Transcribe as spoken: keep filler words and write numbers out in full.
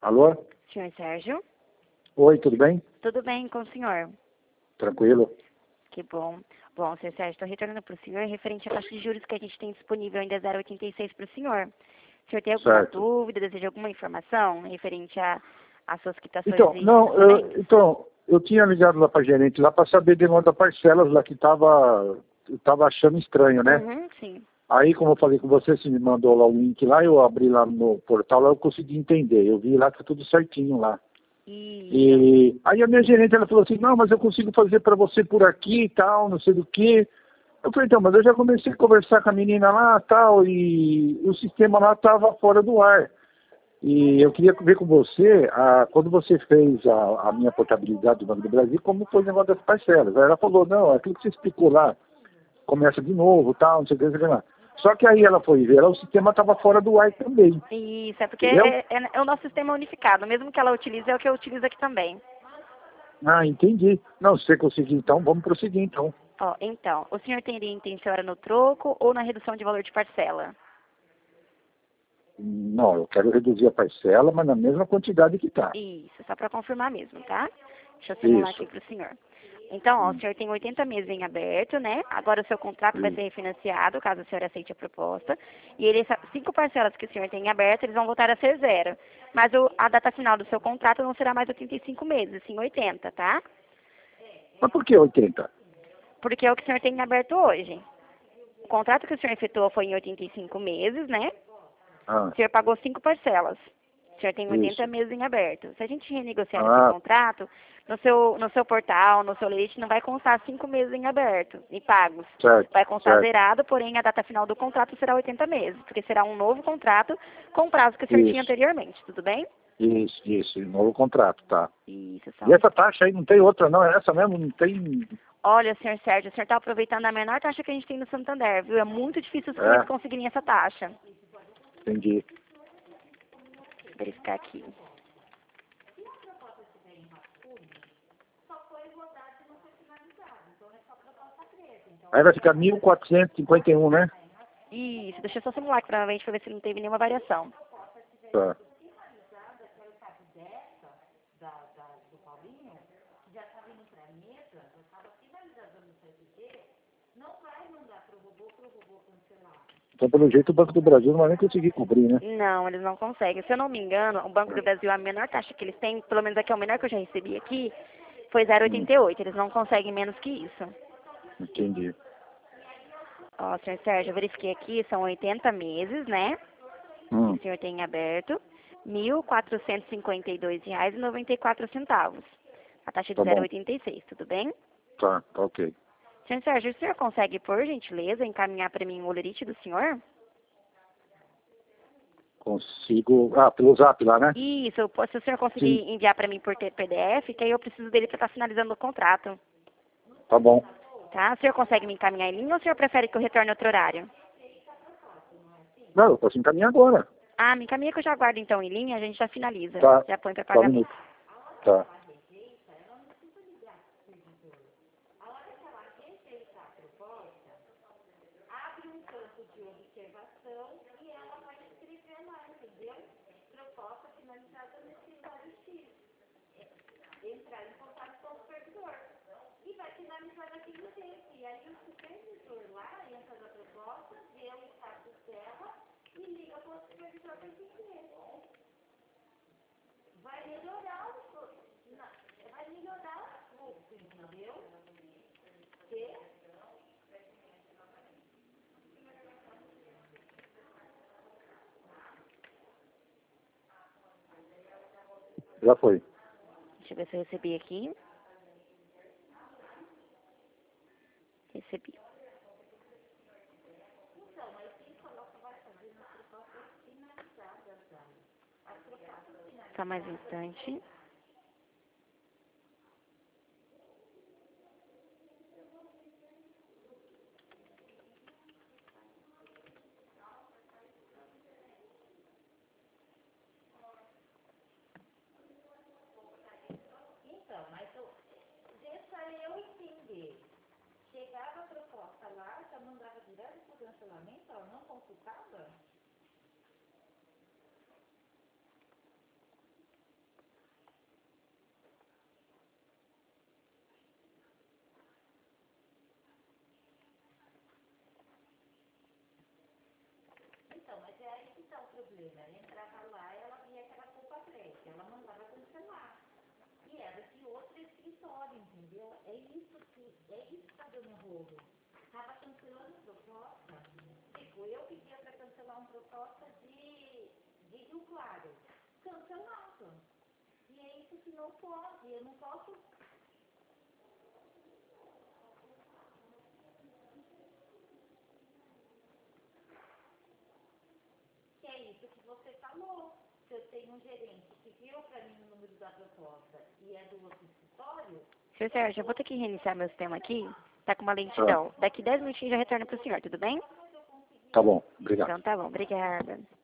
Alô? Senhor Sérgio? Oi, tudo bem? Tudo bem com o senhor? Tranquilo? Que bom. Bom, senhor Sérgio, estou retornando para o senhor referente à taxa de juros que a gente tem disponível ainda zero vírgula oitenta e seis para o senhor. O senhor tem alguma Certo. dúvida, deseja alguma informação referente a- às suas quitações Então, e não, eu, financiamentos? então, eu tinha ligado lá para gerente lá para saber de onde das parcelas lá que tava, eu tava achando estranho, né? Uhum, sim. Aí, como eu falei com você, você me mandou lá o link lá, eu abri lá no portal, lá eu consegui entender. Eu vi lá que tá tudo certinho lá. Isso. E aí a minha gerente, ela falou assim, não, mas eu consigo fazer para você por aqui e tal, não sei do que. Eu falei, então, mas eu já comecei a conversar com a menina lá tal, e o sistema lá estava fora do ar. E eu queria ver com você, a, quando você fez a, a minha portabilidade do Banco do Brasil, como foi o negócio das parcelas. Aí ela falou, não, aquilo que você explicou lá, começa de novo, tal, não sei o que, não sei o que lá. Só que aí ela foi ver, o sistema estava fora do ar também, Isso, é porque entendeu? é, é- é o nosso sistema unificado. Mesmo que ela utilize, é o que eu utilizo aqui também. Ah, entendi. Não, se você conseguir então, vamos prosseguir então. Ó, então, o senhor teria intenção era no troco ou na redução de valor de parcela? Não, eu quero reduzir a parcela, mas na mesma quantidade que está. Isso, só para confirmar mesmo, tá? Deixa eu simular aqui Isso. para o senhor. Então, ó, o Hum, senhor tem oitenta meses em aberto, né? Agora o seu contrato vai isso. ser refinanciado, caso o senhor aceite a proposta. E ele, essa- cinco parcelas que o senhor tem em aberto, eles vão voltar a ser zero. Mas o- a data final do seu contrato não será mais oitenta e cinco meses, sim oitenta, tá? Mas por que oitenta? Porque é o que o senhor tem em aberto hoje. O contrato que o senhor efetuou foi em oitenta e cinco meses, né? Ah, O senhor pagou cinco parcelas. O senhor tem oitenta isso. meses em aberto. Se a gente renegociar esse Ah, contrato, no seu, no seu portal, no seu leite, não vai constar cinco meses em aberto e pagos. certo, Vai constar certo. zerado, porém a data final do contrato será oitenta meses, porque será um novo contrato com o prazo que o senhor tinha Isso, anteriormente, tudo bem? isso, isso. Novo contrato, tá. Isso, só E um essa instante. taxa aí não tem outra, não? É essa mesmo? Não tem. Olha, senhor Sérgio, o senhor está aproveitando a menor taxa que a gente tem no Santander, viu? É muito difícil os clientes É, conseguirem essa taxa. entendi. Vou verificar aqui. Aí vai ficar mil quatrocentos e cinquenta e um, né? Isso, deixa eu só simular aqui provavelmente para ver se não teve nenhuma variação. Tá. Então, pelo jeito, o Banco do Brasil não vai nem conseguir cobrir, né? Não, eles não conseguem. Se eu não me engano, o Banco do Brasil, a menor taxa que eles têm, pelo menos aqui é o menor que eu já recebi aqui, foi zero vírgula Hum, oitenta e oito. Eles não conseguem menos que isso. entendi. Ó, senhor Sérgio, eu verifiquei aqui, são oitenta meses, né? Que Hum, o senhor tem em aberto, mil quatrocentos e cinquenta e dois reais e noventa e quatro centavos. A taxa de tá zero vírgula bom. oitenta e seis, tudo bem? Tá, tá ok. Senhor Sérgio, o senhor consegue, por gentileza, encaminhar para mim o olerite do senhor? Consigo. Ah, pelo zap lá, né? Isso, eu posso- se o senhor Sim, conseguir enviar para mim por T- P D F, que aí eu preciso dele para estar finalizando o contrato. tá bom. Tá? O senhor consegue me encaminhar em linha ou o senhor prefere que eu retorne outro horário? Não, eu posso encaminhar agora. Ah, me encaminha que eu já aguardo então em linha, a gente já finaliza. Tá, Já põe para só um pagamento. minuto. Tá. Já foi. Deixa eu ver se eu recebi aqui. Recebi. Só mais um instante. problema. Ela entrava lá, ela via aquela culpa preta, ela mandava cancelar. E era de outro escritório, entendeu? É isso que, é isso que tá dando rolo. Estava cancelando proposta. Tipo, eu pedia para cancelar uma proposta de, de Rio Claro. Cancelava. E é isso que não pode. Eu não posso. Que é isso que você falou. Se eu tenho um gerente que virou para mim o número da proposta e é do outro escritório. Senhor Sérgio, eu vou ter que reiniciar meu sistema aqui. Tá com uma Tá, lentidão. Daqui dez minutinhos já retorno pro senhor, tudo bem? tá bom, obrigado. Então tá bom, obrigada.